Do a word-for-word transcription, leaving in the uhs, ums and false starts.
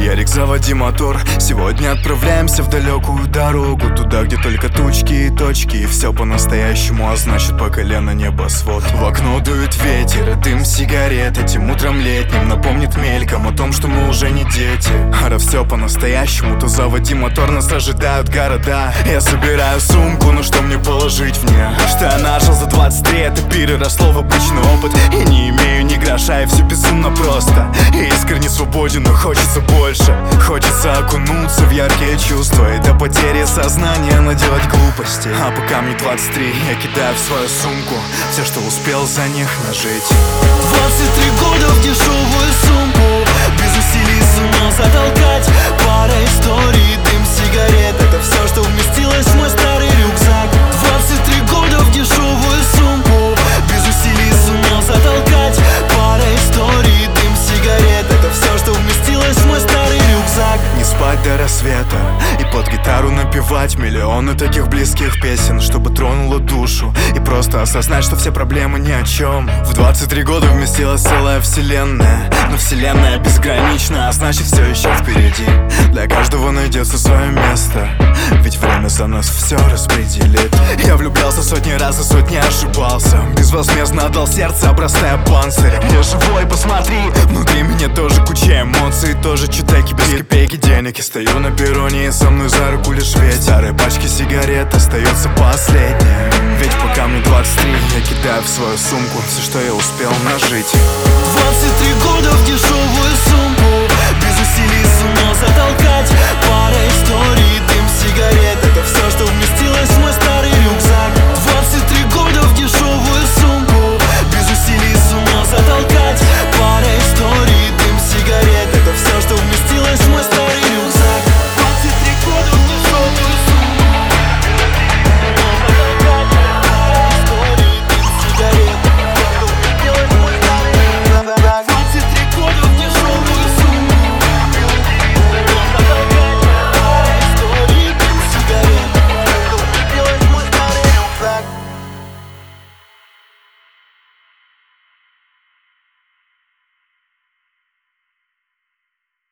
Ярик, заводи мотор. Сегодня отправляемся в далекую дорогу, туда, где только тучки и точки, и все по-настоящему, а значит по колено небосвод. В окно дует ветер, и дым сигарет этим утром летним напомнит мельком о том, что мы уже не дети. А раз все по-настоящему, то заводи мотор, нас ожидают города. Я собираю сумку, но что мне положить в нее? Что я нажил за двадцать три, это переросло в обычный опыт. И не имею ни гроша, и все безумно просто. И искренне свободен, но хочется больше. Хочется окунуться в яркие чувства и до потери сознания наделать глупости. А пока мне двадцать три, я кидаю в свою сумку все, что успел за них нажить. Двадцать три года в дешевую сумку, без усилий сумел затолкать. Пара историй, дым сигарет, это все, что вместилось в мой старый рюкзак. Двадцать три года в дешевую сумку, без усилий сумел затолкать. Пара историй, дым сигарет, это все, что вместилось в мой старый рюкзак. Не спать до рассвета и под гитару напевать миллионы таких близких песен, чтобы тронуло душу и просто осознать, что все проблемы ни о чем. В двадцать три года вместилась целая вселенная, но вселенная безгранична, а значит все еще впереди. Для каждого найдется свое место, ведь время за нас все распределит. Я влюблялся сотни раз и сотни ошибался, безвозмездно отдал сердце, обрастая панцирем. Я живой, посмотри, внутри меня тоже куча эмоций, тоже читайки без копейки денег. Я стою на перроне, и со мной за руку лишь ветер. Старые пачки сигарет остается последняя, ведь пока мне двадцать три, я кидаю в свою сумку все, что я успел нажить. Двадцать три года в дешевую сумку, без усилий сумел затолкать. Пара историй, дым сигарет, это все, что вместилось в мой